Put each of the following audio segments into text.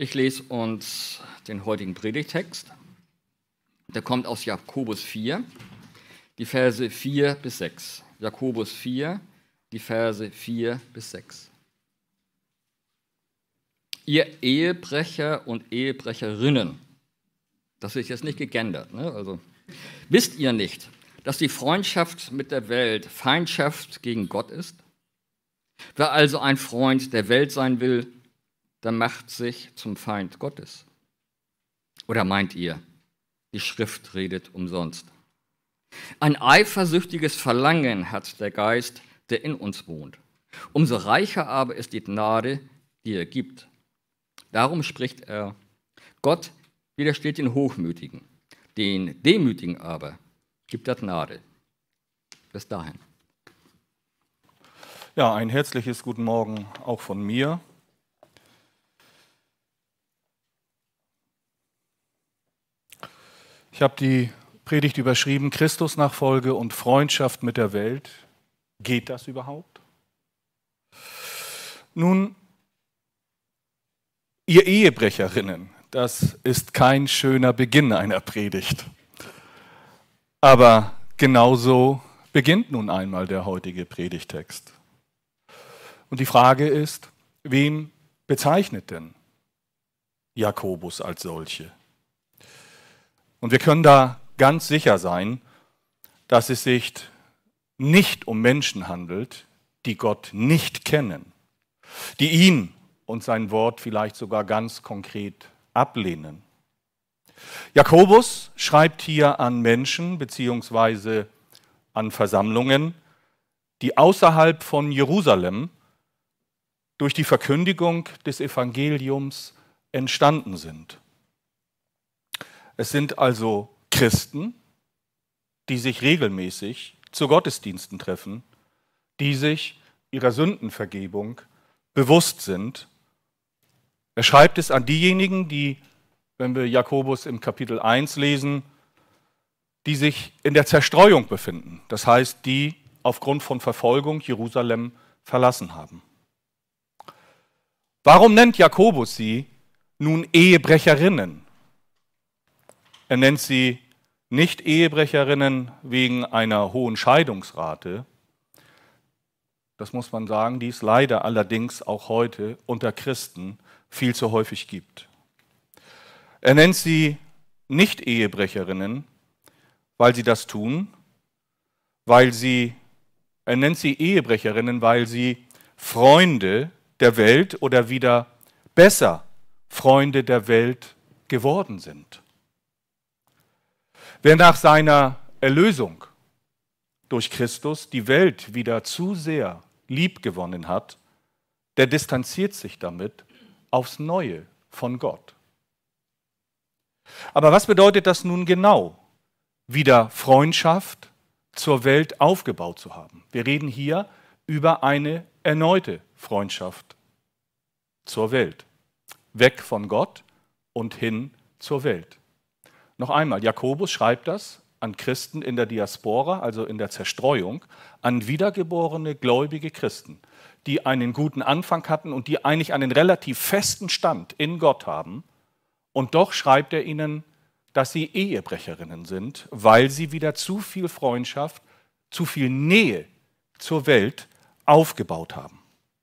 Ich lese uns den heutigen Predigtext. Der kommt aus Jakobus 4, die Verse 4 bis 6. Jakobus 4, die Verse 4 bis 6. Ihr Ehebrecher und Ehebrecherinnen, das ist jetzt nicht gegendert, ne? Also, wisst ihr nicht, dass die Freundschaft mit der Welt Feindschaft gegen Gott ist? Wer also ein Freund der Welt sein will, der macht sich zum Feind Gottes. Oder meint ihr, die Schrift redet umsonst? Ein eifersüchtiges Verlangen hat der Geist, der in uns wohnt. Umso reicher aber ist die Gnade, die er gibt. Darum spricht er, Gott widersteht den Hochmütigen, den Demütigen aber gibt er Gnade. Bis dahin. Ja, ein herzliches Guten Morgen auch von mir. Ich habe die Predigt überschrieben, Christusnachfolge und Freundschaft mit der Welt. Geht das überhaupt? Nun, ihr Ehebrecherinnen, das ist kein schöner Beginn einer Predigt. Aber genauso beginnt nun einmal der heutige Predigtext. Und die Frage ist, wen bezeichnet denn Jakobus als solche? Und wir können da ganz sicher sein, dass es sich nicht um Menschen handelt, die Gott nicht kennen, die ihn und sein Wort vielleicht sogar ganz konkret ablehnen. Jakobus schreibt hier an Menschen bzw. an Versammlungen, die außerhalb von Jerusalem durch die Verkündigung des Evangeliums entstanden sind. Es sind also Christen, die sich regelmäßig zu Gottesdiensten treffen, die sich ihrer Sündenvergebung bewusst sind. Er schreibt es an diejenigen, die, wenn wir Jakobus im Kapitel 1 lesen, die sich in der Zerstreuung befinden. Das heißt, die aufgrund von Verfolgung Jerusalem verlassen haben. Warum nennt Jakobus sie nun Ehebrecherinnen? Er nennt sie nicht Ehebrecherinnen wegen einer hohen Scheidungsrate. Das muss man sagen, die es leider allerdings auch heute unter Christen viel zu häufig gibt. Er nennt sie nicht Ehebrecherinnen, weil sie das tun, er nennt sie Ehebrecherinnen, weil sie Freunde der Welt oder wieder besser Freunde der Welt geworden sind. Wer nach seiner Erlösung durch Christus die Welt wieder zu sehr liebgewonnen hat, der distanziert sich damit aufs Neue von Gott. Aber was bedeutet das nun genau, wieder Freundschaft zur Welt aufgebaut zu haben? Wir reden hier über eine erneute Freundschaft zur Welt. Weg von Gott und hin zur Welt. Noch einmal, Jakobus schreibt das an Christen in der Diaspora, also in der Zerstreuung, an wiedergeborene gläubige Christen, die einen guten Anfang hatten und die eigentlich einen relativ festen Stand in Gott haben. Und doch schreibt er ihnen, dass sie Ehebrecherinnen sind, weil sie wieder zu viel Freundschaft, zu viel Nähe zur Welt aufgebaut haben.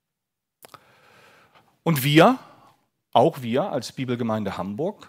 Und auch wir als Bibelgemeinde Hamburg,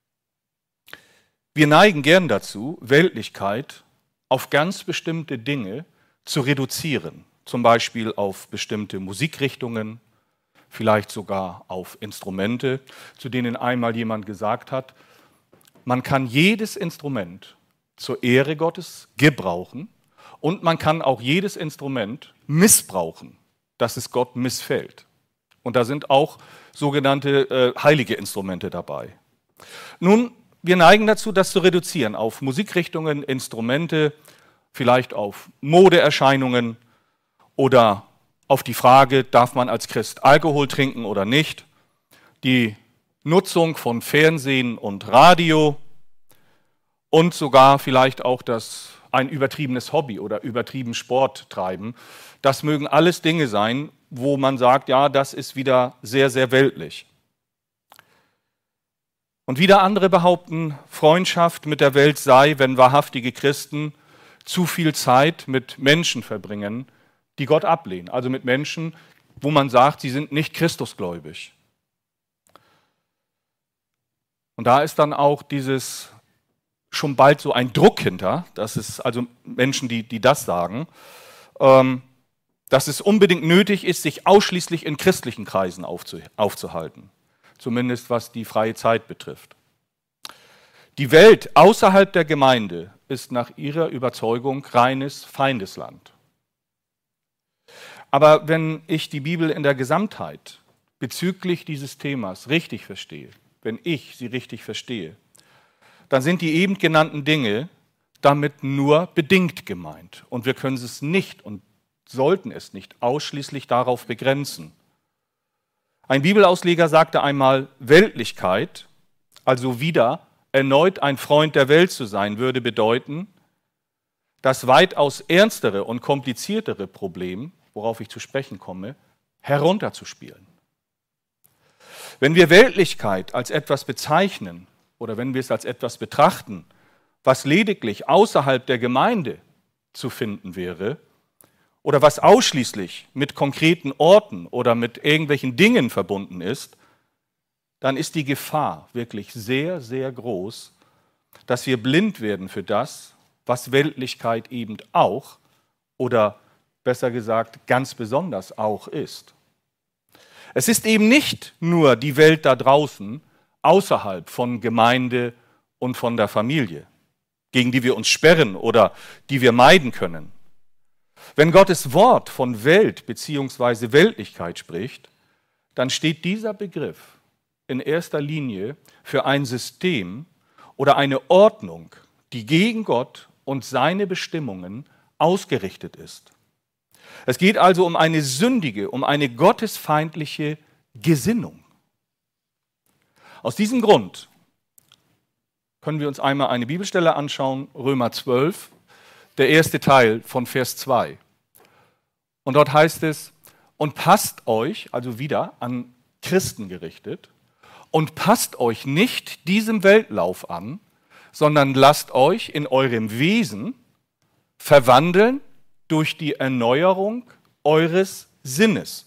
wir neigen gern dazu, Weltlichkeit auf ganz bestimmte Dinge zu reduzieren, zum Beispiel auf bestimmte Musikrichtungen, vielleicht sogar auf Instrumente, zu denen einmal jemand gesagt hat, man kann jedes Instrument zur Ehre Gottes gebrauchen und man kann auch jedes Instrument missbrauchen, dass es Gott missfällt. Und da sind auch sogenannte heilige Instrumente dabei. Nun, wir neigen dazu, das zu reduzieren auf Musikrichtungen, Instrumente, vielleicht auf Modeerscheinungen oder auf die Frage, darf man als Christ Alkohol trinken oder nicht, die Nutzung von Fernsehen und Radio und sogar vielleicht auch ein übertriebenes Hobby oder übertrieben Sport treiben. Das mögen alles Dinge sein, wo man sagt, ja, das ist wieder sehr, sehr weltlich. Und wieder andere behaupten, Freundschaft mit der Welt sei, wenn wahrhaftige Christen zu viel Zeit mit Menschen verbringen, die Gott ablehnen. Also mit Menschen, wo man sagt, sie sind nicht Christusgläubig. Und da ist dann auch dieses schon bald so ein Druck hinter, das ist also Menschen, die das sagen, dass es unbedingt nötig ist, sich ausschließlich in christlichen Kreisen aufzuhalten. Zumindest was die freie Zeit betrifft. Die Welt außerhalb der Gemeinde ist nach ihrer Überzeugung reines Feindesland. Aber wenn ich die Bibel in der Gesamtheit bezüglich dieses Themas richtig verstehe, wenn ich sie richtig verstehe, dann sind die eben genannten Dinge damit nur bedingt gemeint. Und wir können es nicht und sollten es nicht ausschließlich darauf begrenzen. Ein Bibelausleger sagte einmal, Weltlichkeit, also wieder erneut ein Freund der Welt zu sein, würde bedeuten, das weitaus ernstere und kompliziertere Problem, worauf ich zu sprechen komme, herunterzuspielen. Wenn wir Weltlichkeit als etwas bezeichnen oder wenn wir es als etwas betrachten, was lediglich außerhalb der Gemeinde zu finden wäre oder was ausschließlich mit konkreten Orten oder mit irgendwelchen Dingen verbunden ist, dann ist die Gefahr wirklich sehr, sehr groß, dass wir blind werden für das, was Weltlichkeit eben auch oder besser gesagt ganz besonders auch ist. Es ist eben nicht nur die Welt da draußen, außerhalb von Gemeinde und von der Familie, gegen die wir uns sperren oder die wir meiden können. Wenn Gottes Wort von Welt bzw. Weltlichkeit spricht, dann steht dieser Begriff in erster Linie für ein System oder eine Ordnung, die gegen Gott und seine Bestimmungen ausgerichtet ist. Es geht also um eine sündige, um eine gottesfeindliche Gesinnung. Aus diesem Grund können wir uns einmal eine Bibelstelle anschauen, Römer 12, der erste Teil von Vers 2. Und dort heißt es, und passt euch, also wieder an Christen gerichtet, und passt euch nicht diesem Weltlauf an, sondern lasst euch in eurem Wesen verwandeln durch die Erneuerung eures Sinnes.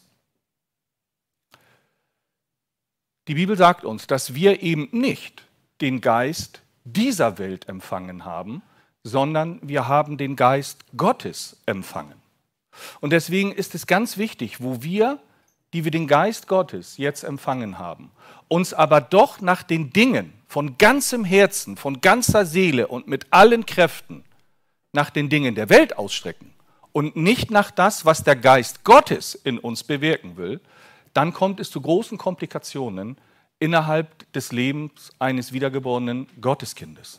Die Bibel sagt uns, dass wir eben nicht den Geist dieser Welt empfangen haben, sondern wir haben den Geist Gottes empfangen. Und deswegen ist es ganz wichtig, wo wir, die wir den Geist Gottes jetzt empfangen haben, uns aber doch nach den Dingen von ganzem Herzen, von ganzer Seele und mit allen Kräften nach den Dingen der Welt ausstrecken und nicht nach das, was der Geist Gottes in uns bewirken will, dann kommt es zu großen Komplikationen innerhalb des Lebens eines wiedergeborenen Gotteskindes.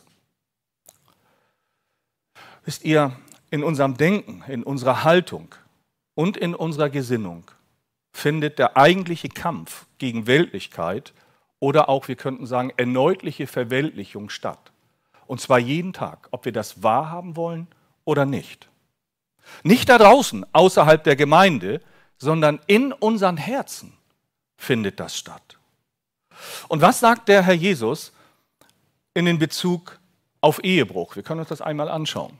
Wisst ihr, in unserem Denken, in unserer Haltung und in unserer Gesinnung findet der eigentliche Kampf gegen Weltlichkeit oder auch, wir könnten sagen, erneutliche Verweltlichung statt. Und zwar jeden Tag, ob wir das wahrhaben wollen oder nicht. Nicht da draußen, außerhalb der Gemeinde, sondern in unseren Herzen findet das statt. Und was sagt der Herr Jesus in den Bezug auf Ehebruch? Wir können uns das einmal anschauen.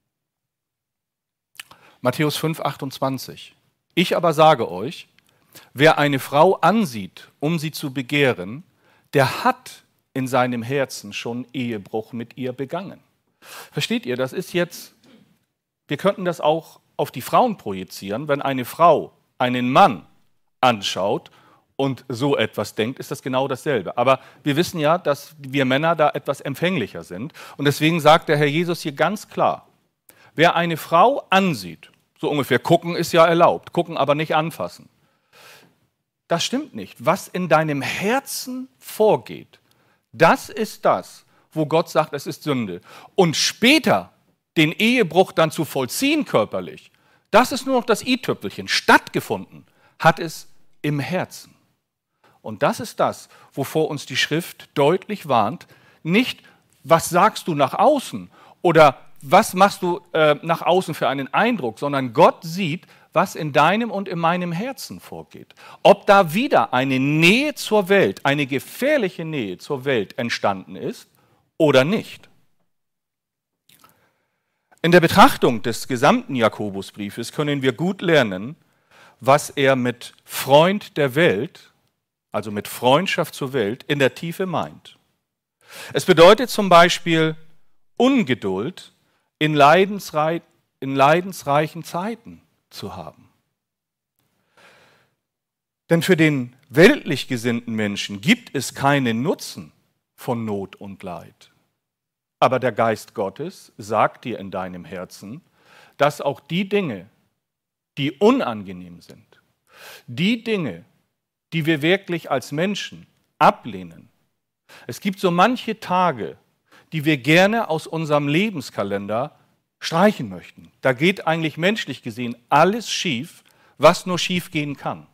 Matthäus 5, 28. Ich aber sage euch, wer eine Frau ansieht, um sie zu begehren, der hat in seinem Herzen schon Ehebruch mit ihr begangen. Versteht ihr, das ist jetzt, wir könnten das auch auf die Frauen projizieren. Wenn eine Frau einen Mann anschaut und so etwas denkt, ist das genau dasselbe. Aber wir wissen ja, dass wir Männer da etwas empfänglicher sind. Und deswegen sagt der Herr Jesus hier ganz klar, wer eine Frau ansieht, so ungefähr, gucken ist ja erlaubt, gucken aber nicht anfassen. Das stimmt nicht. Was in deinem Herzen vorgeht, das ist das, wo Gott sagt, es ist Sünde. Und später den Ehebruch dann zu vollziehen körperlich, das ist nur noch das i-Tüpfelchen. Stattgefunden hat es im Herzen. Und das ist das, wovor uns die Schrift deutlich warnt. Nicht, was sagst du nach außen oder was machst du nach außen für einen Eindruck, sondern Gott sieht, was in deinem und in meinem Herzen vorgeht. Ob da wieder eine Nähe zur Welt, eine gefährliche Nähe zur Welt entstanden ist oder nicht. In der Betrachtung des gesamten Jakobusbriefes können wir gut lernen, was er mit Freund der Welt, also mit Freundschaft zur Welt, in der Tiefe meint. Es bedeutet zum Beispiel Ungeduld in leidensreichen Zeiten zu haben. Denn für den weltlich gesinnten Menschen gibt es keinen Nutzen von Not und Leid. Aber der Geist Gottes sagt dir in deinem Herzen, dass auch die Dinge, die unangenehm sind, die Dinge, die wir wirklich als Menschen ablehnen. Es gibt so manche Tage, die wir gerne aus unserem Lebenskalender streichen möchten. Da geht eigentlich menschlich gesehen alles schief, was nur schief gehen kann.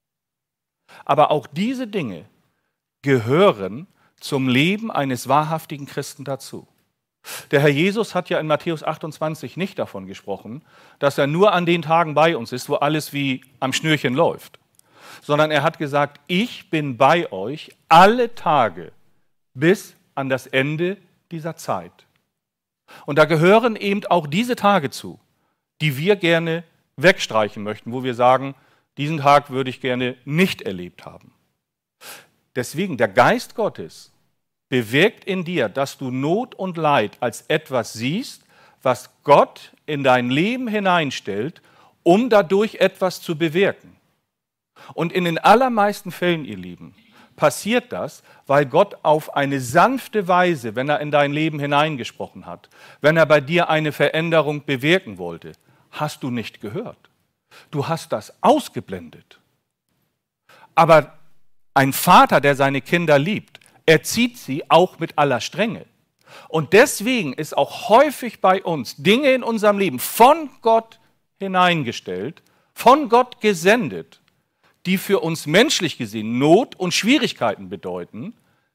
Aber auch diese Dinge gehören zum Leben eines wahrhaftigen Christen dazu. Der Herr Jesus hat ja in Matthäus 28 nicht davon gesprochen, dass er nur an den Tagen bei uns ist, wo alles wie am Schnürchen läuft, sondern er hat gesagt, ich bin bei euch alle Tage bis an das Ende dieser Zeit. Und da gehören eben auch diese Tage zu, die wir gerne wegstreichen möchten, wo wir sagen, diesen Tag würde ich gerne nicht erlebt haben. Deswegen, der Geist Gottes bewirkt in dir, dass du Not und Leid als etwas siehst, was Gott in dein Leben hineinstellt, um dadurch etwas zu bewirken. Und in den allermeisten Fällen, ihr Lieben, passiert das, weil Gott auf eine sanfte Weise, wenn er in dein Leben hineingesprochen hat, wenn er bei dir eine Veränderung bewirken wollte, hast du nicht gehört. Du hast das ausgeblendet. Aber ein Vater, der seine Kinder liebt, erzieht sie auch mit aller Strenge. Und deswegen ist auch häufig bei uns Dinge in unserem Leben von Gott hineingestellt, von Gott gesendet, die für uns menschlich gesehen Not und Schwierigkeiten bedeuten,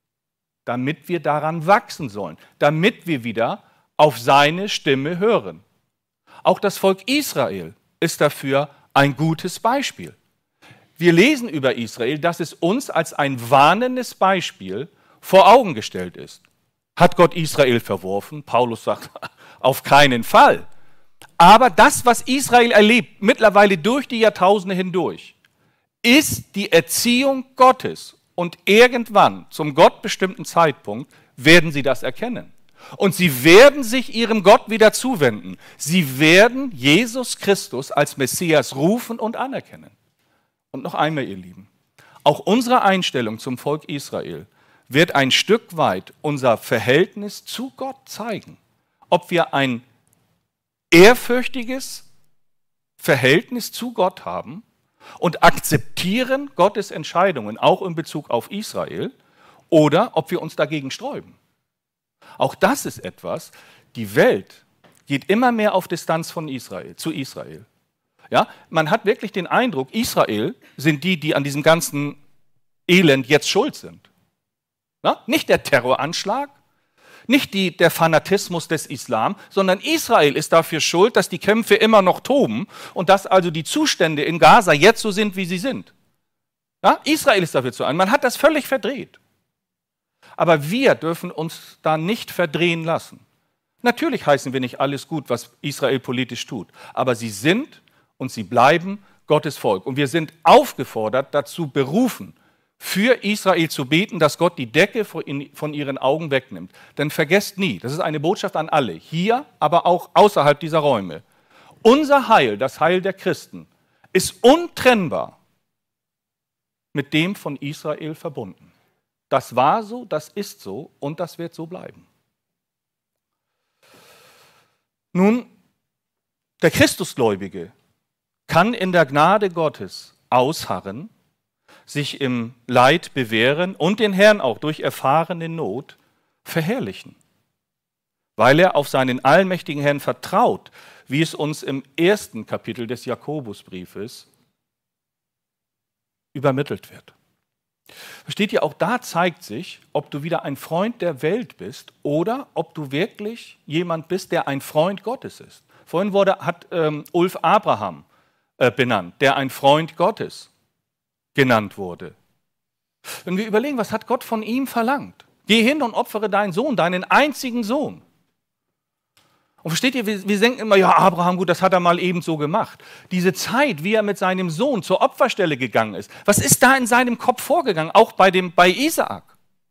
damit wir daran wachsen sollen, damit wir wieder auf seine Stimme hören. Auch das Volk Israel ist dafür ein gutes Beispiel. Wir lesen über Israel, dass es uns als ein warnendes Beispiel vor Augen gestellt ist. Hat Gott Israel verworfen? Paulus sagt, auf keinen Fall. Aber das, was Israel erlebt, mittlerweile durch die Jahrtausende hindurch, ist die Erziehung Gottes. Und irgendwann, zum gottbestimmten Zeitpunkt, werden sie das erkennen. Und sie werden sich ihrem Gott wieder zuwenden. Sie werden Jesus Christus als Messias rufen und anerkennen. Und noch einmal, ihr Lieben, auch unsere Einstellung zum Volk Israel wird ein Stück weit unser Verhältnis zu Gott zeigen. Ob wir ein ehrfürchtiges Verhältnis zu Gott haben und akzeptieren Gottes Entscheidungen, auch in Bezug auf Israel, oder ob wir uns dagegen sträuben. Auch das ist etwas, die Welt geht immer mehr auf Distanz von Israel, zu Israel. Ja, man hat wirklich den Eindruck, Israel sind die, die an diesem ganzen Elend jetzt schuld sind. Ja, nicht der Terroranschlag, nicht der Fanatismus des Islam, sondern Israel ist dafür schuld, dass die Kämpfe immer noch toben und dass also die Zustände in Gaza jetzt so sind, wie sie sind. Ja, Israel ist dafür zu ein. Man hat das völlig verdreht. Aber wir dürfen uns da nicht verdrehen lassen. Natürlich heißen wir nicht alles gut, was Israel politisch tut, aber sie sind und sie bleiben Gottes Volk. Und wir sind aufgefordert, dazu berufen, für Israel zu beten, dass Gott die Decke von ihren Augen wegnimmt. Denn vergesst nie, das ist eine Botschaft an alle, hier, aber auch außerhalb dieser Räume. Unser Heil, das Heil der Christen, ist untrennbar mit dem von Israel verbunden. Das war so, das ist so und das wird so bleiben. Nun, der Christusgläubige kann in der Gnade Gottes ausharren, sich im Leid bewähren und den Herrn auch durch erfahrene Not verherrlichen, weil er auf seinen allmächtigen Herrn vertraut, wie es uns im 1. Kapitel des Jakobusbriefes übermittelt wird. Versteht ihr, auch da zeigt sich, ob du wieder ein Freund der Welt bist oder ob du wirklich jemand bist, der ein Freund Gottes ist. Vorhin hat Ulf Abraham benannt, der ein Freund Gottes genannt wurde. Wenn wir überlegen, was hat Gott von ihm verlangt? Geh hin und opfere deinen Sohn, deinen einzigen Sohn. Und versteht ihr, wir denken immer, ja, Abraham, gut, das hat er mal eben so gemacht. Diese Zeit, wie er mit seinem Sohn zur Opferstelle gegangen ist, was ist da in seinem Kopf vorgegangen, auch bei Isaak?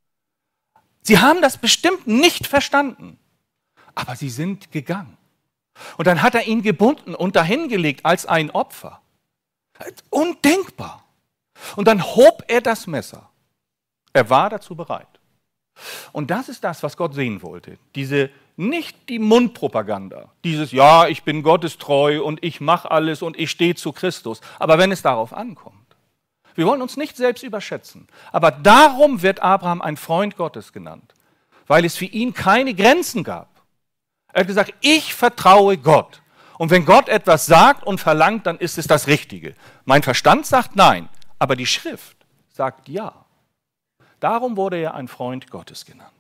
Sie haben das bestimmt nicht verstanden, aber sie sind gegangen. Und dann hat er ihn gebunden und dahingelegt als ein Opfer. Undenkbar. Und dann hob er das Messer. Er war dazu bereit. Und das ist das, was Gott sehen wollte. Nicht die Mundpropaganda, dieses, ja, ich bin Gottes treu und ich mache alles und ich stehe zu Christus. Aber wenn es darauf ankommt, wir wollen uns nicht selbst überschätzen, aber darum wird Abraham ein Freund Gottes genannt, weil es für ihn keine Grenzen gab. Er hat gesagt, ich vertraue Gott. Und wenn Gott etwas sagt und verlangt, dann ist es das Richtige. Mein Verstand sagt nein, aber die Schrift sagt ja. Darum wurde er ein Freund Gottes genannt.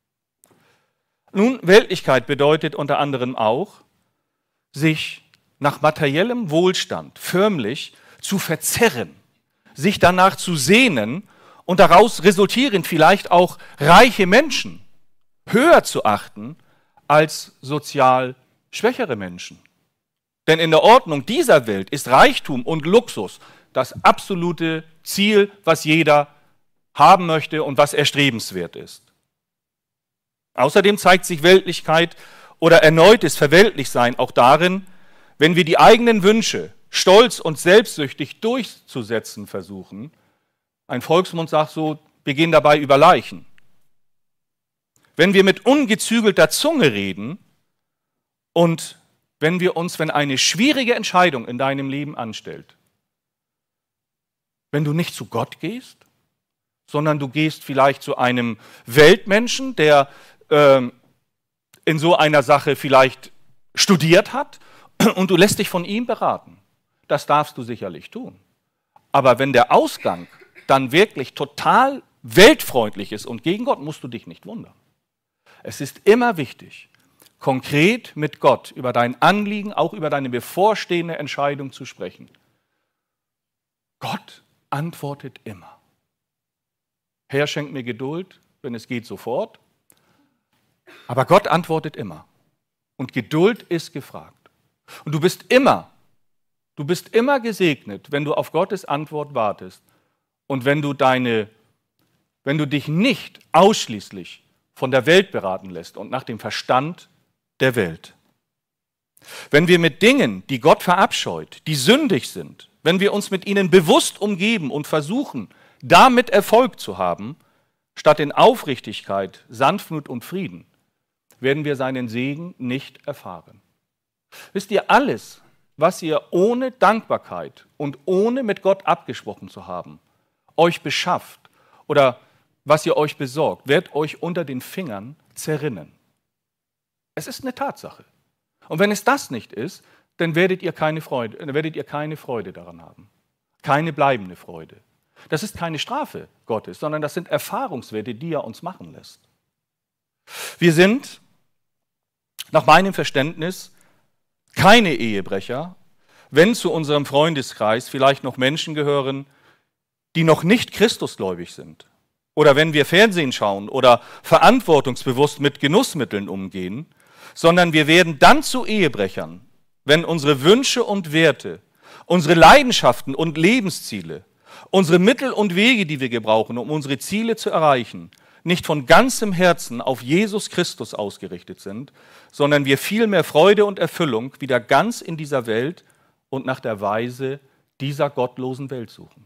Nun, Weltlichkeit bedeutet unter anderem auch, sich nach materiellem Wohlstand förmlich zu verzerren, sich danach zu sehnen und daraus resultierend vielleicht auch reiche Menschen höher zu achten als sozial schwächere Menschen. Denn in der Ordnung dieser Welt ist Reichtum und Luxus das absolute Ziel, was jeder haben möchte und was erstrebenswert ist. Außerdem zeigt sich Weltlichkeit oder erneutes Verweltlichsein auch darin, wenn wir die eigenen Wünsche stolz und selbstsüchtig durchzusetzen versuchen. Ein Volksmund sagt so, wir gehen dabei über Leichen. Wenn wir mit ungezügelter Zunge reden und wenn eine schwierige Entscheidung in deinem Leben anstellt, wenn du nicht zu Gott gehst, sondern du gehst vielleicht zu einem Weltmenschen, der in so einer Sache vielleicht studiert hat und du lässt dich von ihm beraten. Das darfst du sicherlich tun. Aber wenn der Ausgang dann wirklich total weltfreundlich ist und gegen Gott, musst du dich nicht wundern. Es ist immer wichtig, konkret mit Gott über dein Anliegen, auch über deine bevorstehende Entscheidung zu sprechen. Gott antwortet immer. Herr, schenk mir Geduld, wenn es geht, sofort. Aber Gott antwortet immer. Und Geduld ist gefragt. Und du bist immer gesegnet, wenn du auf Gottes Antwort wartest und wenn du dich nicht ausschließlich von der Welt beraten lässt und nach dem Verstand der Welt. Wenn wir mit Dingen, die Gott verabscheut, die sündig sind, wenn wir uns mit ihnen bewusst umgeben und versuchen, damit Erfolg zu haben, statt in Aufrichtigkeit, Sanftmut und Frieden, werden wir seinen Segen nicht erfahren. Wisst ihr, alles, was ihr ohne Dankbarkeit und ohne mit Gott abgesprochen zu haben, euch beschafft oder was ihr euch besorgt, wird euch unter den Fingern zerrinnen. Es ist eine Tatsache. Und wenn es das nicht ist, dann werdet ihr keine Freude daran haben. Keine bleibende Freude. Das ist keine Strafe Gottes, sondern das sind Erfahrungswerte, die er uns machen lässt. Wir sind, nach meinem Verständnis, keine Ehebrecher, wenn zu unserem Freundeskreis vielleicht noch Menschen gehören, die noch nicht christusgläubig sind. Oder wenn wir Fernsehen schauen oder verantwortungsbewusst mit Genussmitteln umgehen, sondern wir werden dann zu Ehebrechern, wenn unsere Wünsche und Werte, unsere Leidenschaften und Lebensziele, unsere Mittel und Wege, die wir gebrauchen, um unsere Ziele zu erreichen, nicht von ganzem Herzen auf Jesus Christus ausgerichtet sind, sondern wir viel mehr Freude und Erfüllung wieder ganz in dieser Welt und nach der Weise dieser gottlosen Welt suchen.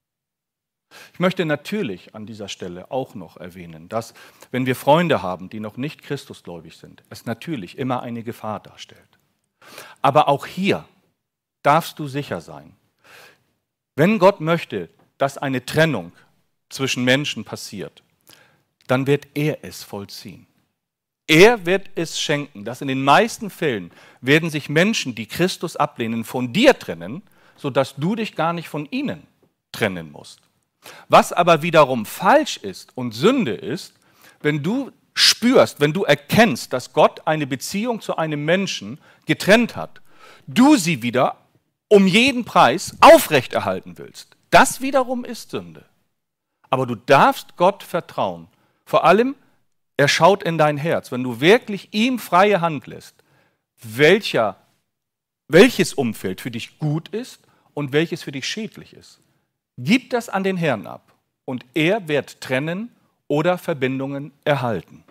Ich möchte natürlich an dieser Stelle auch noch erwähnen, dass, wenn wir Freunde haben, die noch nicht christusgläubig sind, es natürlich immer eine Gefahr darstellt. Aber auch hier darfst du sicher sein, wenn Gott möchte, dass eine Trennung zwischen Menschen passiert, dann wird er es vollziehen. Er wird es schenken, dass in den meisten Fällen werden sich Menschen, die Christus ablehnen, von dir trennen, sodass du dich gar nicht von ihnen trennen musst. Was aber wiederum falsch ist und Sünde ist, wenn du spürst, wenn du erkennst, dass Gott eine Beziehung zu einem Menschen getrennt hat, du sie wieder um jeden Preis aufrechterhalten willst, das wiederum ist Sünde. Aber du darfst Gott vertrauen. Vor allem, er schaut in dein Herz. Wenn du wirklich ihm freie Hand lässt, welches Umfeld für dich gut ist und welches für dich schädlich ist, gib das an den Herrn ab und er wird trennen oder Verbindungen erhalten.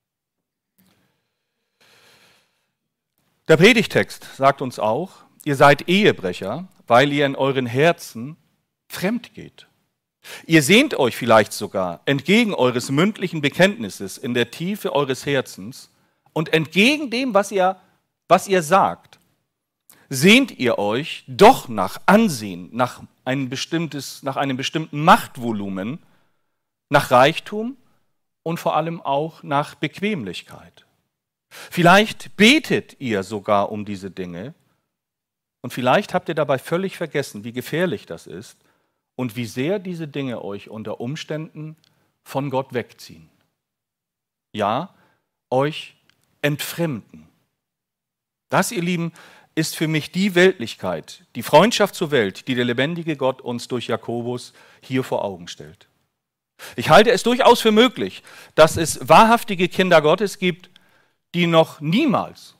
Der Predigtext sagt uns auch, ihr seid Ehebrecher, weil ihr in euren Herzen fremd geht. Ihr sehnt euch vielleicht sogar entgegen eures mündlichen Bekenntnisses in der Tiefe eures Herzens und entgegen dem, was ihr sagt, sehnt ihr euch doch nach Ansehen, nach einem bestimmten Machtvolumen, nach Reichtum und vor allem auch nach Bequemlichkeit. Vielleicht betet ihr sogar um diese Dinge und vielleicht habt ihr dabei völlig vergessen, wie gefährlich das ist und wie sehr diese Dinge euch unter Umständen von Gott wegziehen. Ja, euch entfremden. Das, ihr Lieben, ist für mich die Weltlichkeit, die Freundschaft zur Welt, die der lebendige Gott uns durch Jakobus hier vor Augen stellt. Ich halte es durchaus für möglich, dass es wahrhaftige Kinder Gottes gibt, die noch niemals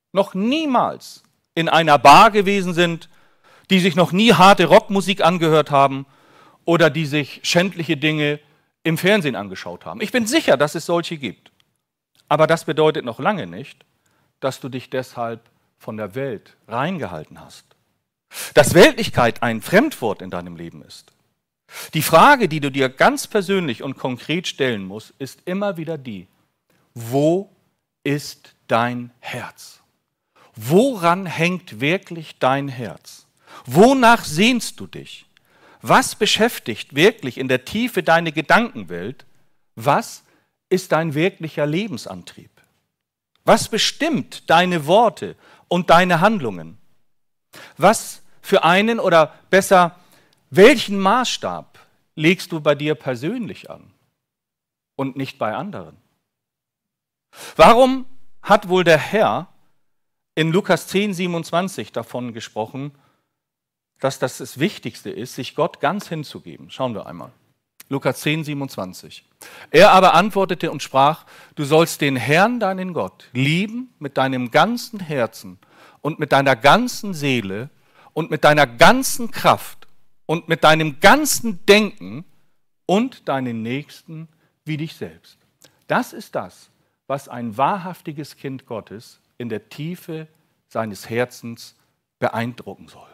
in einer Bar gewesen sind, die sich noch nie harte Rockmusik angehört haben oder die sich schändliche Dinge im Fernsehen angeschaut haben. Ich bin sicher, dass es solche gibt. Aber das bedeutet noch lange nicht, dass du dich deshalb von der Welt reingehalten hast. Dass Weltlichkeit ein Fremdwort in deinem Leben ist. Die Frage, die du dir ganz persönlich und konkret stellen musst, ist immer wieder die: Wo ist dein Herz? Woran hängt wirklich dein Herz? Wonach sehnst du dich? Was beschäftigt wirklich in der Tiefe deine Gedankenwelt? Was ist dein wirklicher Lebensantrieb? Was bestimmt deine Worte und deine Handlungen? Was für einen oder besser, welchen Maßstab legst du bei dir persönlich an und nicht bei anderen? Warum hat wohl der Herr in Lukas 10,27 davon gesprochen, dass das Wichtigste ist, sich Gott ganz hinzugeben? Schauen wir einmal. Lukas 10,27. Er aber antwortete und sprach: Du sollst den Herrn, deinen Gott, lieben mit deinem ganzen Herzen und mit deiner ganzen Seele und mit deiner ganzen Kraft und mit deinem ganzen Denken und deinen Nächsten wie dich selbst. Das ist das, was ein wahrhaftiges Kind Gottes in der Tiefe seines Herzens beeindrucken soll.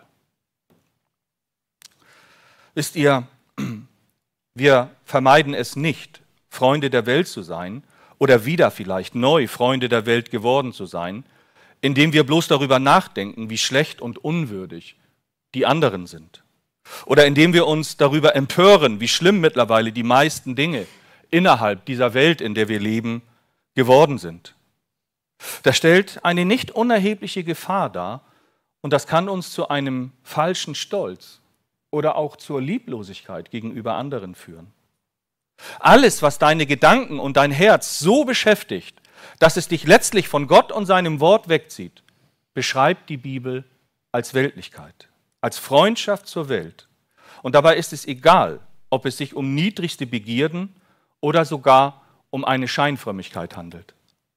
Wisst ihr, wir vermeiden es nicht, Freunde der Welt zu sein oder wieder vielleicht neu Freunde der Welt geworden zu sein, indem wir bloß darüber nachdenken, wie schlecht und unwürdig die anderen sind. Oder indem wir uns darüber empören, wie schlimm mittlerweile die meisten Dinge innerhalb dieser Welt, in der wir leben, geworden sind. Das stellt eine nicht unerhebliche Gefahr dar und das kann uns zu einem falschen Stolz oder auch zur Lieblosigkeit gegenüber anderen führen. Alles, was deine Gedanken und dein Herz so beschäftigt, dass es dich letztlich von Gott und seinem Wort wegzieht, beschreibt die Bibel als Weltlichkeit, als Freundschaft zur Welt. Und dabei ist es egal, ob es sich um niedrigste Begierden oder sogar um eine Scheinfrömmigkeit handelt.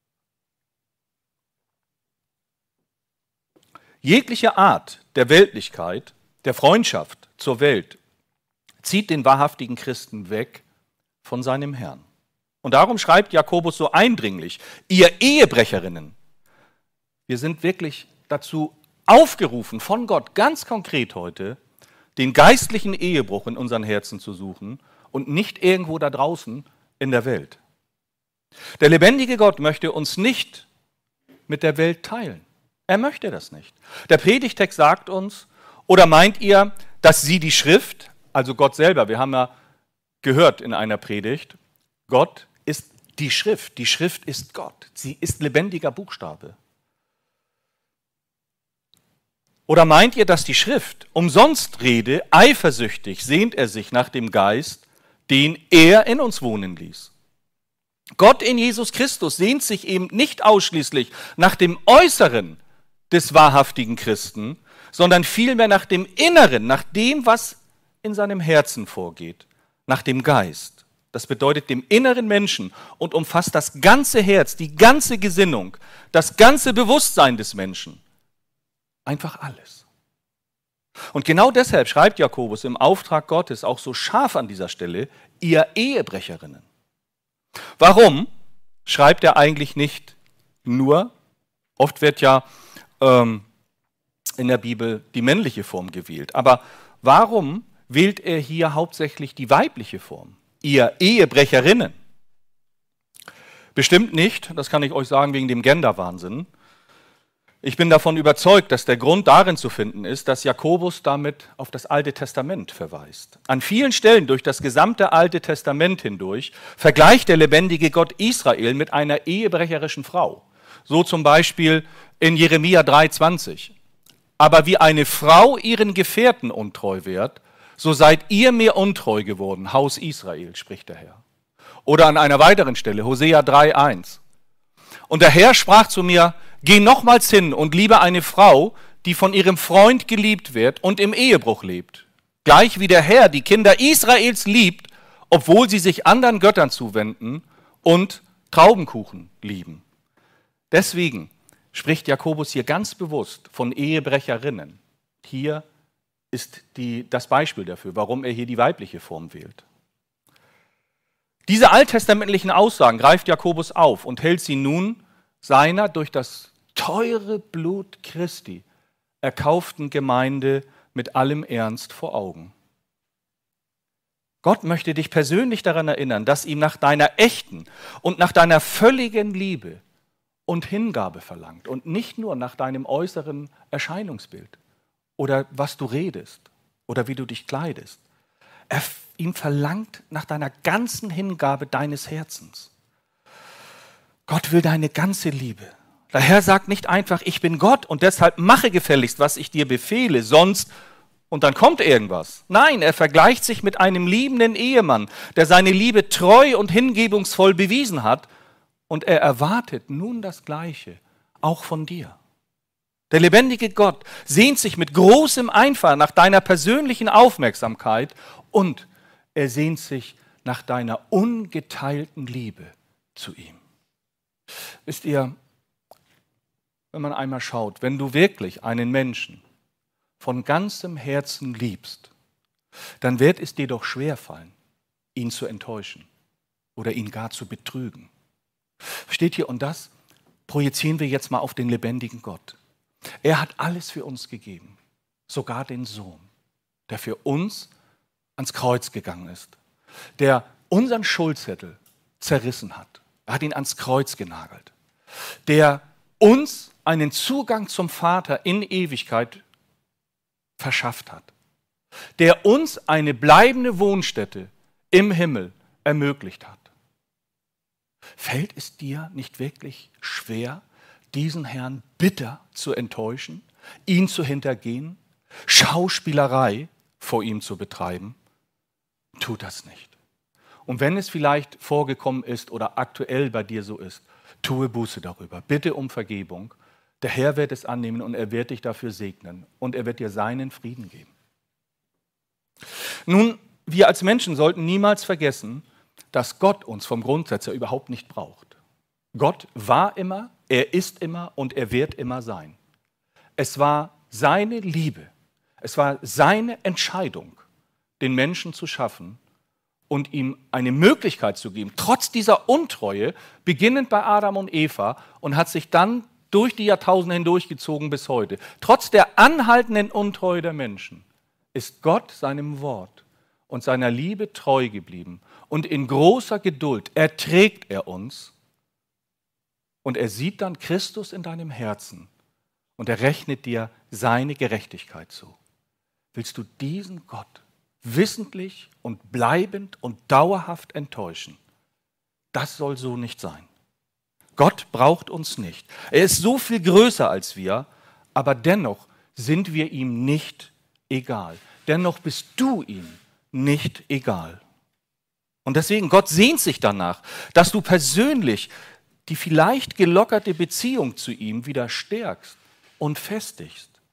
Jegliche Art der Weltlichkeit, der Freundschaft zur Welt, zieht den wahrhaftigen Christen weg von seinem Herrn. Und darum schreibt Jakobus so eindringlich: Ihr Ehebrecherinnen, wir sind wirklich dazu aufgerufen von Gott, ganz konkret heute, den geistlichen Ehebruch in unseren Herzen zu suchen und nicht irgendwo da draußen in der Welt. Der lebendige Gott möchte uns nicht mit der Welt teilen. Er möchte das nicht. Der Predigtext sagt uns: Oder meint ihr, dass sie die Schrift, also Gott selber, wir haben ja gehört in einer Predigt, Gott ist die Schrift ist Gott, sie ist lebendiger Buchstabe. Oder meint ihr, dass die Schrift umsonst rede, eifersüchtig sehnt er sich nach dem Geist, den er in uns wohnen ließ? Gott in Jesus Christus sehnt sich eben nicht ausschließlich nach dem Äußeren des wahrhaftigen Christen, sondern vielmehr nach dem Inneren, nach dem, was in seinem Herzen vorgeht, nach dem Geist. Das bedeutet dem inneren Menschen und umfasst das ganze Herz, die ganze Gesinnung, das ganze Bewusstsein des Menschen. Einfach alles. Und genau deshalb schreibt Jakobus im Auftrag Gottes auch so scharf an dieser Stelle, ihr Ehebrecherinnen. Warum schreibt er eigentlich nicht nur, oft wird ja in der Bibel die männliche Form gewählt, aber warum wählt er hier hauptsächlich die weibliche Form? Ihr Ehebrecherinnen. Bestimmt nicht, das kann ich euch sagen, wegen dem Genderwahnsinn. Ich bin davon überzeugt, dass der Grund darin zu finden ist, dass Jakobus damit auf das Alte Testament verweist. An vielen Stellen durch das gesamte Alte Testament hindurch vergleicht der lebendige Gott Israel mit einer ehebrecherischen Frau. So zum Beispiel in Jeremia 3,20. Aber wie eine Frau ihren Gefährten untreu wird, so seid ihr mir untreu geworden, Haus Israel, spricht der Herr. Oder an einer weiteren Stelle, Hosea 3,1. Und der Herr sprach zu mir, geh nochmals hin und liebe eine Frau, die von ihrem Freund geliebt wird und im Ehebruch lebt. Gleich wie der Herr die Kinder Israels liebt, obwohl sie sich anderen Göttern zuwenden und Traubenkuchen lieben. Deswegen spricht Jakobus hier ganz bewusst von Ehebrecherinnen. Hier ist das Beispiel dafür, warum er hier die weibliche Form wählt. Diese alttestamentlichen Aussagen greift Jakobus auf und hält sie nun seiner durch das teure Blut Christi erkauften Gemeinde mit allem Ernst vor Augen. Gott möchte dich persönlich daran erinnern, dass ihm nach deiner echten und nach deiner völligen Liebe und Hingabe verlangt und nicht nur nach deinem äußeren Erscheinungsbild oder was du redest oder wie du dich kleidest. Ihm verlangt nach deiner ganzen Hingabe deines Herzens. Gott will deine ganze Liebe. Der Herr sagt nicht einfach, ich bin Gott und deshalb mache gefälligst, was ich dir befehle, sonst und dann kommt irgendwas. Nein, er vergleicht sich mit einem liebenden Ehemann, der seine Liebe treu und hingebungsvoll bewiesen hat und er erwartet nun das Gleiche, auch von dir. Der lebendige Gott sehnt sich mit großem Einfall nach deiner persönlichen Aufmerksamkeit und er sehnt sich nach deiner ungeteilten Liebe zu ihm. Wisst ihr, wenn man einmal schaut, wenn du wirklich einen Menschen von ganzem Herzen liebst, dann wird es dir doch schwerfallen, ihn zu enttäuschen oder ihn gar zu betrügen. Steht hier, und das projizieren wir jetzt mal auf den lebendigen Gott. Er hat alles für uns gegeben, sogar den Sohn, der für uns ans Kreuz gegangen ist, der unseren Schuldzettel zerrissen hat. Er hat ihn ans Kreuz genagelt, der uns einen Zugang zum Vater in Ewigkeit verschafft hat, der uns eine bleibende Wohnstätte im Himmel ermöglicht hat. Fällt es dir nicht wirklich schwer, diesen Herrn bitter zu enttäuschen, ihn zu hintergehen, Schauspielerei vor ihm zu betreiben? Tu das nicht. Und wenn es vielleicht vorgekommen ist oder aktuell bei dir so ist, tue Buße darüber. Bitte um Vergebung. Der Herr wird es annehmen und er wird dich dafür segnen und er wird dir seinen Frieden geben. Nun, wir als Menschen sollten niemals vergessen, dass Gott uns vom Grundsatz her überhaupt nicht braucht. Gott war immer, er ist immer und er wird immer sein. Es war seine Liebe, es war seine Entscheidung, den Menschen zu schaffen und ihm eine Möglichkeit zu geben, trotz dieser Untreue, beginnend bei Adam und Eva und hat sich dann durch die Jahrtausende hindurchgezogen bis heute. Trotz der anhaltenden Untreue der Menschen ist Gott seinem Wort und seiner Liebe treu geblieben. Und in großer Geduld erträgt er uns und er sieht dann Christus in deinem Herzen und er rechnet dir seine Gerechtigkeit zu. Willst du diesen Gott wissentlich und bleibend und dauerhaft enttäuschen? Das soll so nicht sein. Gott braucht uns nicht. Er ist so viel größer als wir, aber dennoch sind wir ihm nicht egal. Dennoch bist du ihm nicht egal. Und deswegen, Gott sehnt sich danach, dass du persönlich die vielleicht gelockerte Beziehung zu ihm wieder stärkst und festigst.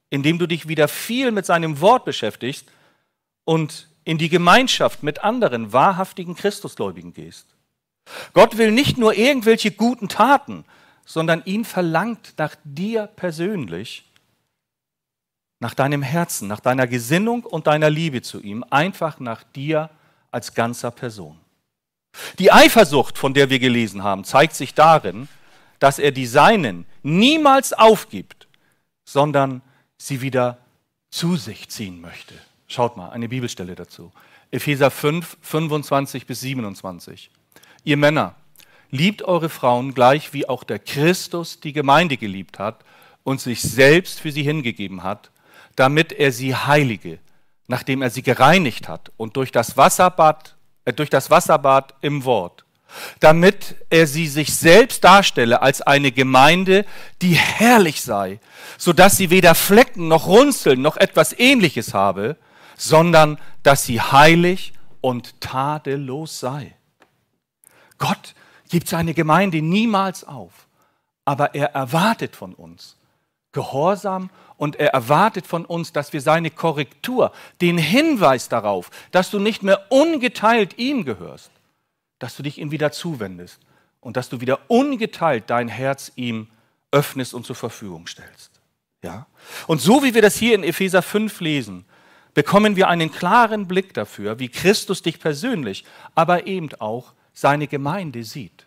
indem du dich wieder viel mit seinem Wort beschäftigst und in die Gemeinschaft mit anderen wahrhaftigen Christusgläubigen gehst. Gott will nicht nur irgendwelche guten Taten, sondern ihn verlangt nach dir persönlich, nach deinem Herzen, nach deiner Gesinnung und deiner Liebe zu ihm, einfach nach dir als ganzer Person. Die Eifersucht, von der wir gelesen haben, zeigt sich darin, dass er die Seinen niemals aufgibt, sondern sie wieder zu sich ziehen möchte. Schaut mal, eine Bibelstelle dazu. Epheser 5, 25 bis 27. Ihr Männer, liebt eure Frauen gleich wie auch der Christus die Gemeinde geliebt hat und sich selbst für sie hingegeben hat, damit er sie heilige, nachdem er sie gereinigt hat und durch das Wasserbad im Wort, damit er sie sich selbst darstelle als eine Gemeinde, die herrlich sei, sodass sie weder Flecken noch Runzeln noch etwas Ähnliches habe, sondern dass sie heilig und tadellos sei. Gott gibt seine Gemeinde niemals auf, aber er erwartet von uns Gehorsam und er erwartet von uns, dass wir seine Korrektur, den Hinweis darauf, dass du nicht mehr ungeteilt ihm gehörst, dass du dich ihm wieder zuwendest und dass du wieder ungeteilt dein Herz ihm öffnest und zur Verfügung stellst. Ja? Und so wie wir das hier in Epheser 5 lesen, bekommen wir einen klaren Blick dafür, wie Christus dich persönlich, aber eben auch seine Gemeinde sieht.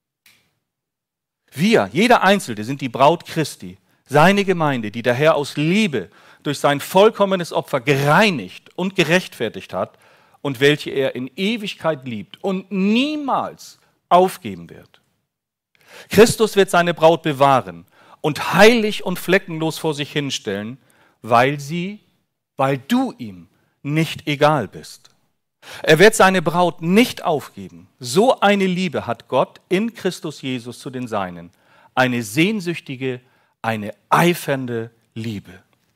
Wir, jeder Einzelne, sind die Braut Christi, seine Gemeinde, die der Herr aus Liebe durch sein vollkommenes Opfer gereinigt und gerechtfertigt hat und welche er in Ewigkeit liebt und niemals aufgeben wird. Christus wird seine Braut bewahren und heilig und fleckenlos vor sich hinstellen, weil du ihm nicht egal bist. Er wird seine Braut nicht aufgeben. So eine Liebe hat Gott in Christus Jesus zu den Seinen. Eine sehnsüchtige, eine eifernde Liebe.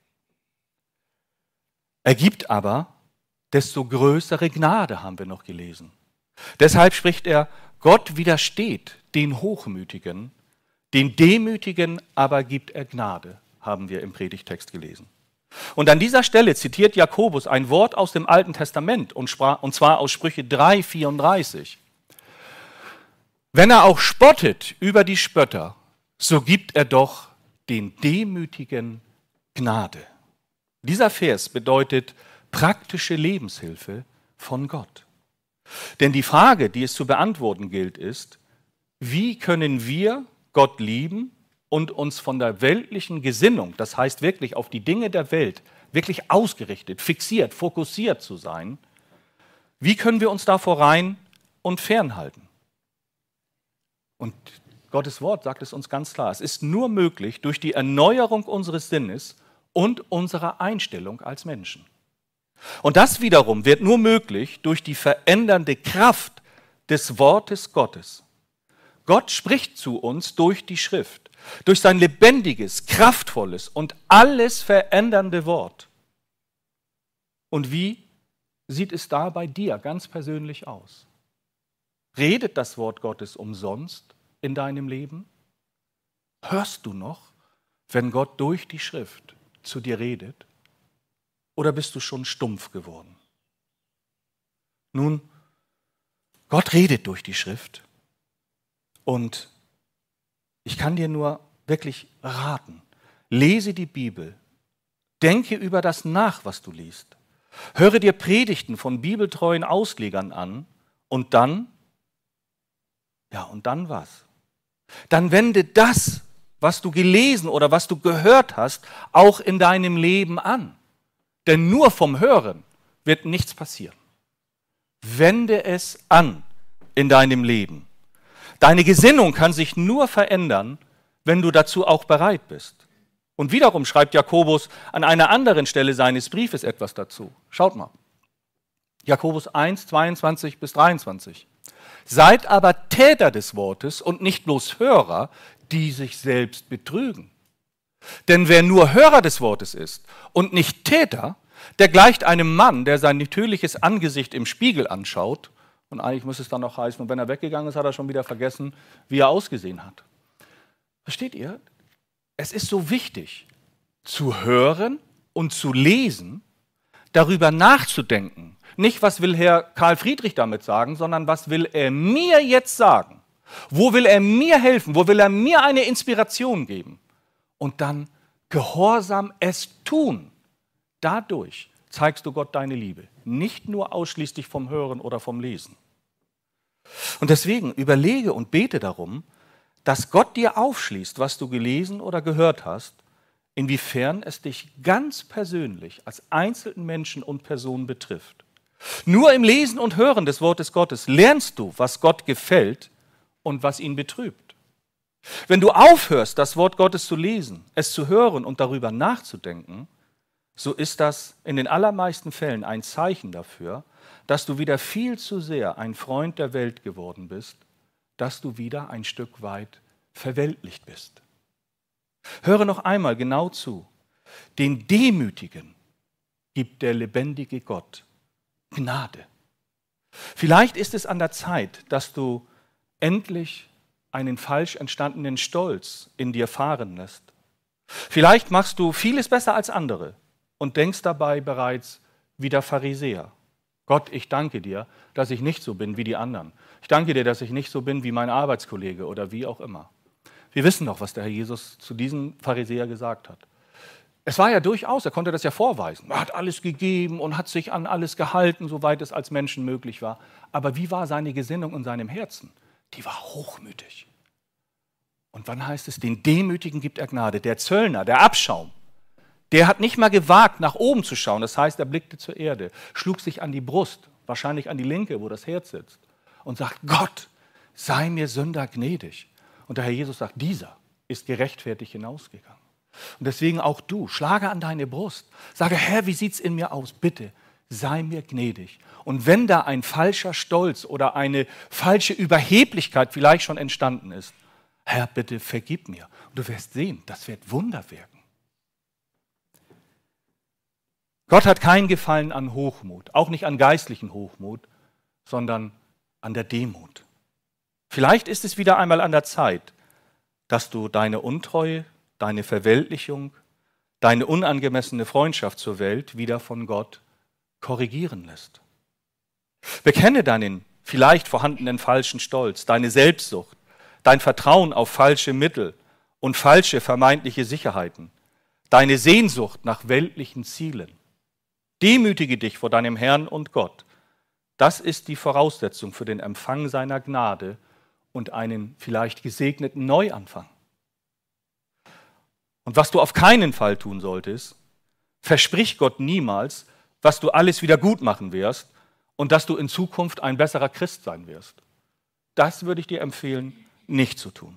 Er gibt aber desto größere Gnade, haben wir noch gelesen. Deshalb spricht er, Gott widersteht den Hochmütigen, den Demütigen aber gibt er Gnade, haben wir im Predigtext gelesen. Und an dieser Stelle zitiert Jakobus ein Wort aus dem Alten Testament, und zwar aus Sprüche 3, 34. Wenn er auch spottet über die Spötter, so gibt er doch den Demütigen Gnade. Dieser Vers bedeutet praktische Lebenshilfe von Gott. Denn die Frage, die es zu beantworten gilt, ist, wie können wir Gott lieben und uns von der weltlichen Gesinnung, das heißt wirklich auf die Dinge der Welt, wirklich ausgerichtet, fixiert, fokussiert zu sein, wie können wir uns davor rein und fernhalten? Und Gottes Wort sagt es uns ganz klar, es ist nur möglich durch die Erneuerung unseres Sinnes und unserer Einstellung als Menschen. Und das wiederum wird nur möglich durch die verändernde Kraft des Wortes Gottes. Gott spricht zu uns durch die Schrift, durch sein lebendiges, kraftvolles und alles verändernde Wort. Und wie sieht es da bei dir ganz persönlich aus? Redet das Wort Gottes umsonst in deinem Leben? Hörst du noch, wenn Gott durch die Schrift zu dir redet? Oder bist du schon stumpf geworden? Nun, Gott redet durch die Schrift. Und ich kann dir nur wirklich raten, lese die Bibel, denke über das nach, was du liest, höre dir Predigten von bibeltreuen Auslegern an und dann was? Dann wende das, was du gelesen oder was du gehört hast, auch in deinem Leben an. Denn nur vom Hören wird nichts passieren. Wende es an in deinem Leben. Deine Gesinnung kann sich nur verändern, wenn du dazu auch bereit bist. Und wiederum schreibt Jakobus an einer anderen Stelle seines Briefes etwas dazu. Schaut mal. Jakobus 1, 22 bis 23. Seid aber Täter des Wortes und nicht bloß Hörer, die sich selbst betrügen. Denn wer nur Hörer des Wortes ist und nicht Täter, der gleicht einem Mann, der sein natürliches Angesicht im Spiegel anschaut. Und eigentlich muss es dann noch heißen, und wenn er weggegangen ist, hat er schon wieder vergessen, wie er ausgesehen hat. Versteht ihr? Es ist so wichtig, zu hören und zu lesen, darüber nachzudenken. Nicht, was will Herr Karl Friedrich damit sagen, sondern was will er mir jetzt sagen? Wo will er mir helfen? Wo will er mir eine Inspiration geben? Und dann gehorsam es tun. Dadurch zeigst du Gott deine Liebe. Nicht nur ausschließlich vom Hören oder vom Lesen. Und deswegen überlege und bete darum, dass Gott dir aufschließt, was du gelesen oder gehört hast, inwiefern es dich ganz persönlich als einzelnen Menschen und Person betrifft. Nur im Lesen und Hören des Wortes Gottes lernst du, was Gott gefällt und was ihn betrübt. Wenn du aufhörst, das Wort Gottes zu lesen, es zu hören und darüber nachzudenken, so ist das in den allermeisten Fällen ein Zeichen dafür, dass du wieder viel zu sehr ein Freund der Welt geworden bist, dass du wieder ein Stück weit verweltlicht bist. Höre noch einmal genau zu. Den Demütigen gibt der lebendige Gott Gnade. Vielleicht ist es an der Zeit, dass du endlich einen falsch entstandenen Stolz in dir fahren lässt. Vielleicht machst du vieles besser als andere und denkst dabei bereits wie der Pharisäer. Gott, ich danke dir, dass ich nicht so bin wie die anderen. Ich danke dir, dass ich nicht so bin wie mein Arbeitskollege oder wie auch immer. Wir wissen doch, was der Herr Jesus zu diesem Pharisäer gesagt hat. Es war ja durchaus, er konnte das ja vorweisen. Er hat alles gegeben und hat sich an alles gehalten, soweit es als Menschen möglich war. Aber wie war seine Gesinnung in seinem Herzen? Die war hochmütig. Und wann heißt es, den Demütigen gibt er Gnade. Der Zöllner, der Abschaum, der hat nicht mal gewagt, nach oben zu schauen. Das heißt, er blickte zur Erde, schlug sich an die Brust, wahrscheinlich an die linke, wo das Herz sitzt, und sagt, Gott, sei mir Sünder gnädig. Und der Herr Jesus sagt, dieser ist gerechtfertigt hinausgegangen. Und deswegen auch du, schlage an deine Brust, sage, Herr, wie sieht es in mir aus? Bitte, sei mir gnädig. Und wenn da ein falscher Stolz oder eine falsche Überheblichkeit vielleicht schon entstanden ist, Herr, bitte vergib mir. Und du wirst sehen, das wird Wunder wirken. Gott hat kein Gefallen an Hochmut, auch nicht an geistlichen Hochmut, sondern an der Demut. Vielleicht ist es wieder einmal an der Zeit, dass du deine Untreue, deine Verweltlichung, deine unangemessene Freundschaft zur Welt wieder von Gott korrigieren lässt. Bekenne deinen vielleicht vorhandenen falschen Stolz, deine Selbstsucht, dein Vertrauen auf falsche Mittel und falsche vermeintliche Sicherheiten, deine Sehnsucht nach weltlichen Zielen. Demütige dich vor deinem Herrn und Gott. Das ist die Voraussetzung für den Empfang seiner Gnade und einen vielleicht gesegneten Neuanfang. Und was du auf keinen Fall tun solltest, versprich Gott niemals, was du alles wieder gut machen wirst und dass du in Zukunft ein besserer Christ sein wirst. Das würde ich dir empfehlen, nicht zu tun.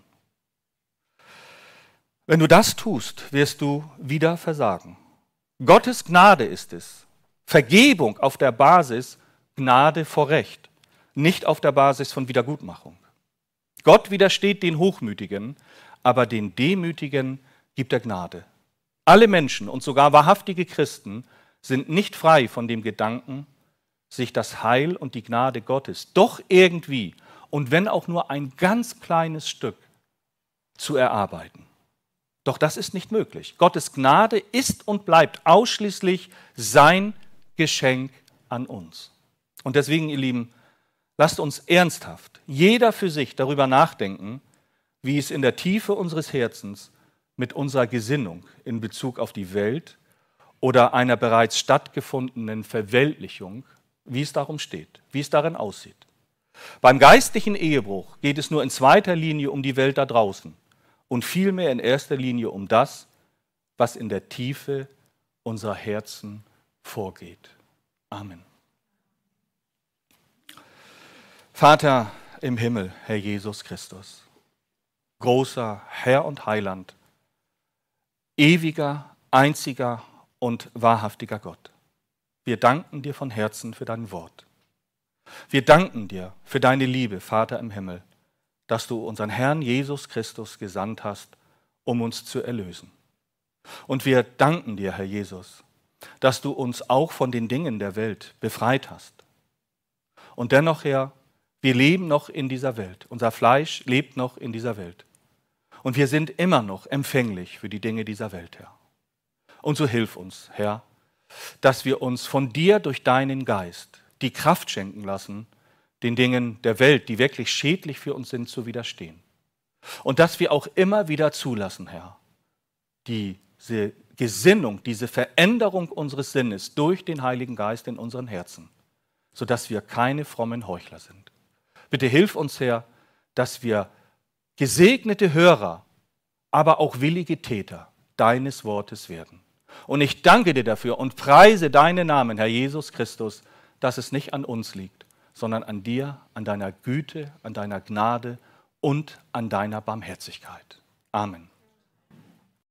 Wenn du das tust, wirst du wieder versagen. Gottes Gnade ist es. Vergebung auf der Basis Gnade vor Recht, nicht auf der Basis von Wiedergutmachung. Gott widersteht den Hochmütigen, aber den Demütigen gibt er Gnade. Alle Menschen und sogar wahrhaftige Christen sind nicht frei von dem Gedanken, sich das Heil und die Gnade Gottes doch irgendwie und wenn auch nur ein ganz kleines Stück zu erarbeiten. Doch das ist nicht möglich. Gottes Gnade ist und bleibt ausschließlich sein Geschenk an uns. Und deswegen, ihr Lieben, lasst uns ernsthaft, jeder für sich darüber nachdenken, wie es in der Tiefe unseres Herzens mit unserer Gesinnung in Bezug auf die Welt oder einer bereits stattgefundenen Verweltlichung, wie es darum steht, wie es darin aussieht. Beim geistlichen Ehebruch geht es nur in zweiter Linie um die Welt da draußen und vielmehr in erster Linie um das, was in der Tiefe unserer Herzen vorgeht. Amen. Vater im Himmel, Herr Jesus Christus, großer Herr und Heiland, ewiger, einziger und wahrhaftiger Gott. Wir danken dir von Herzen für dein Wort. Wir danken dir für deine Liebe, Vater im Himmel, dass du unseren Herrn Jesus Christus gesandt hast, um uns zu erlösen. Und wir danken dir, Herr Jesus, dass du uns auch von den Dingen der Welt befreit hast. Und dennoch, Herr, wir leben noch in dieser Welt. Unser Fleisch lebt noch in dieser Welt. Und wir sind immer noch empfänglich für die Dinge dieser Welt, Herr. Und so hilf uns, Herr, dass wir uns von dir durch deinen Geist die Kraft schenken lassen, den Dingen der Welt, die wirklich schädlich für uns sind, zu widerstehen. Und dass wir auch immer wieder zulassen, Herr, diese Gesinnung, diese Veränderung unseres Sinnes durch den Heiligen Geist in unseren Herzen, sodass wir keine frommen Heuchler sind. Bitte hilf uns, Herr, dass wir gesegnete Hörer, aber auch willige Täter deines Wortes werden. Und ich danke dir dafür und preise deinen Namen, Herr Jesus Christus, dass es nicht an uns liegt, sondern an dir, an deiner Güte, an deiner Gnade und an deiner Barmherzigkeit. Amen.